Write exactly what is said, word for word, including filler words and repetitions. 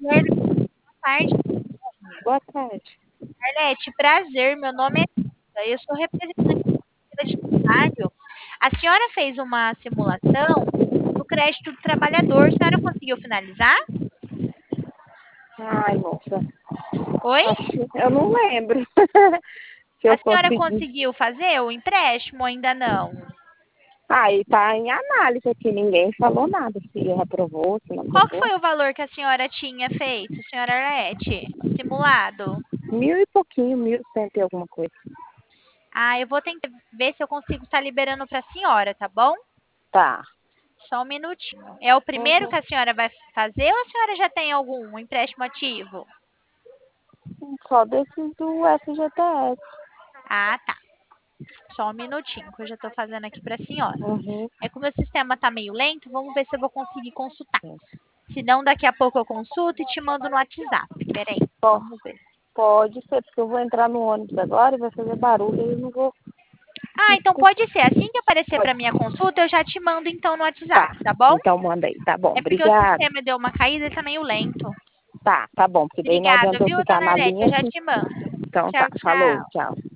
Boa tarde, Boa tarde. Arlete. Prazer, meu nome é Cida, eu sou representante de trabalho. A senhora fez uma simulação do crédito do trabalhador. A senhora conseguiu finalizar? Ai, moça, Oi? acho, eu não lembro se A eu senhora consegui. conseguiu fazer o empréstimo ou ainda não? Aí tá em análise aqui, ninguém falou nada, se aprovou, se não Qual que aprovou. foi o valor que a senhora tinha feito, senhora Arlete? O simulado? Mil e pouquinho, mil e cento e alguma coisa. Ah, eu vou tentar ver se eu consigo estar liberando para a senhora, tá bom? Tá. Só um minutinho. É o primeiro Uhum. que a senhora vai fazer ou a senhora já tem algum um empréstimo ativo? Só desses do F G T S. Ah, tá. Só um minutinho, que eu já tô fazendo aqui pra senhora. Uhum. É que o meu sistema tá meio lento, vamos ver se eu vou conseguir consultar. Se não, daqui a pouco eu consulto e te mando no WhatsApp. Peraí, Só vamos ver. pode ser, porque eu vou entrar no ônibus agora e vai fazer barulho e eu não vou Ah, então escutar. pode ser. Assim que aparecer Pode. pra minha consulta, eu já te mando então no WhatsApp, Tá. tá bom? Então manda aí. Tá bom, É porque o obrigada. sistema deu uma caída e tá meio lento. Tá, tá bom, porque daí não Obrigada, adianta eu viu, ficar dona na Arlete? linha Eu já assim. te mando. Então tá, Tchau, falou, tchau. tchau.